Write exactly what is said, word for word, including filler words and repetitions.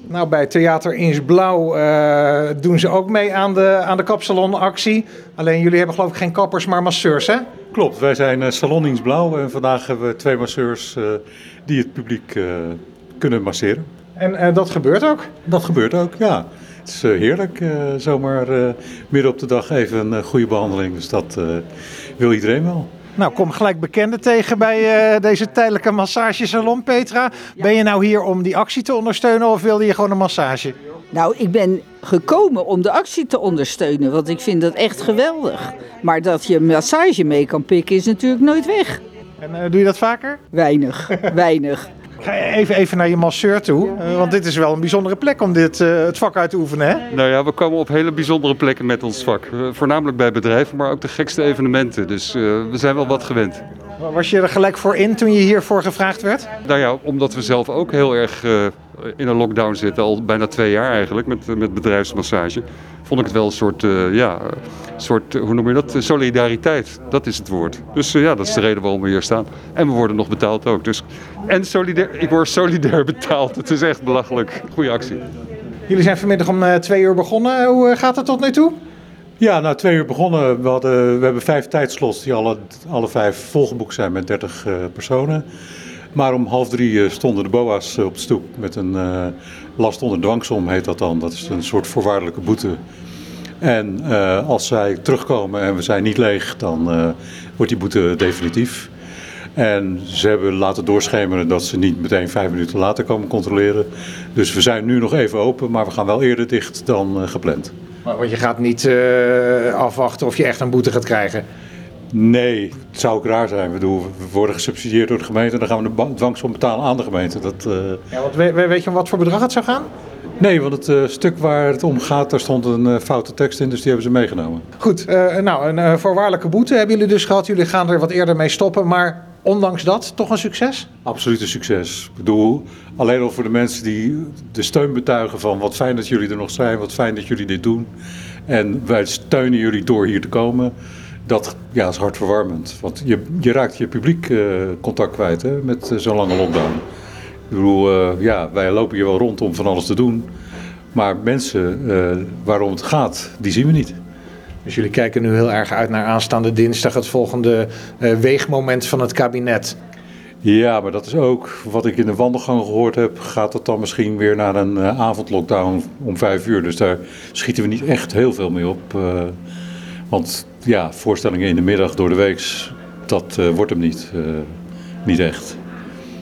Nou, bij Theater Eensblauw uh, doen ze ook mee aan de, aan de kapsalonactie. Alleen jullie hebben geloof ik geen kappers, maar masseurs, hè? Klopt, wij zijn uh, Salon Eensblauw en vandaag hebben we twee masseurs uh, die het publiek uh, kunnen masseren. En uh, dat gebeurt ook? Dat gebeurt ook, ja. Het is uh, heerlijk, uh, zomaar uh, midden op de dag even een uh, goede behandeling. Dus dat uh, wil iedereen wel. Nou, kom gelijk bekenden tegen bij uh, deze tijdelijke massagesalon, Petra. Ben je nou hier om die actie te ondersteunen of wilde je gewoon een massage? Nou, ik ben gekomen om de actie te ondersteunen, want ik vind dat echt geweldig. Maar dat je een massage mee kan pikken is natuurlijk nooit weg. En uh, doe je dat vaker? Weinig, weinig. Ga je even, even naar je masseur toe, uh, want dit is wel een bijzondere plek om dit, uh, het vak uit te oefenen, hè? Nou ja, we komen op hele bijzondere plekken met ons vak. Uh, voornamelijk bij bedrijven, maar ook de gekste evenementen. Dus uh, we zijn wel wat gewend. Was je er gelijk voor in toen je hiervoor gevraagd werd? Nou ja, omdat we zelf ook heel erg uh, in een lockdown zitten, al bijna twee jaar eigenlijk, met, met bedrijfsmassage. Vond ik het wel een soort, uh, ja, soort, hoe noem je dat, solidariteit. Dat is het woord. Dus uh, ja, dat is de reden waarom we hier staan. En we worden nog betaald ook. Dus, en solidair, ik word solidair betaald. Het is echt belachelijk. Goeie actie. Jullie zijn vanmiddag om uh, twee uur begonnen. Hoe uh, gaat het tot nu toe? Ja, nou twee uur begonnen. We, hadden, we hebben vijf tijdslots die alle, alle vijf volgeboekt zijn met dertig uh, personen. Maar om half drie uh, stonden de B O A's op de stoep met een uh, last onder dwangsom, heet dat dan. Dat is een soort voorwaardelijke boete. En uh, als zij terugkomen en we zijn niet leeg, dan uh, wordt die boete definitief. En ze hebben laten doorschemeren dat ze niet meteen vijf minuten later komen controleren. Dus we zijn nu nog even open, maar we gaan wel eerder dicht dan uh, gepland. Maar want je gaat niet uh, afwachten of je echt een boete gaat krijgen? Nee, het zou ook raar zijn. We, doen, we worden gesubsidieerd door de gemeente en dan gaan we de dwangsom betalen aan de gemeente. Dat, uh... ja, want weet, weet je om wat voor bedrag het zou gaan? Nee, want het uh, stuk waar het om gaat, daar stond een uh, foute tekst in, dus die hebben ze meegenomen. Goed, uh, nou een uh, voorwaardelijke boete hebben jullie dus gehad. Jullie gaan er wat eerder mee stoppen, maar ondanks dat toch een succes? Absoluut een succes. Ik bedoel, alleen al voor de mensen die de steun betuigen van wat fijn dat jullie er nog zijn, wat fijn dat jullie dit doen. En wij steunen jullie door hier te komen. Dat ja, is hartverwarmend, want je, je raakt je publiek uh, contact kwijt hè, met uh, zo'n lange lockdown. Ik bedoel, uh, ja, wij lopen hier wel rond om van alles te doen, maar mensen uh, waarom het gaat, die zien we niet. Dus jullie kijken nu heel erg uit naar aanstaande dinsdag, het volgende uh, weegmoment van het kabinet. Ja, maar dat is ook wat ik in de wandelgang gehoord heb, gaat het dan misschien weer naar een uh, avondlockdown om vijf uur. Dus daar schieten we niet echt heel veel mee op. Uh, want ja, voorstellingen in de middag door de week, dat uh, wordt hem niet, uh, niet echt.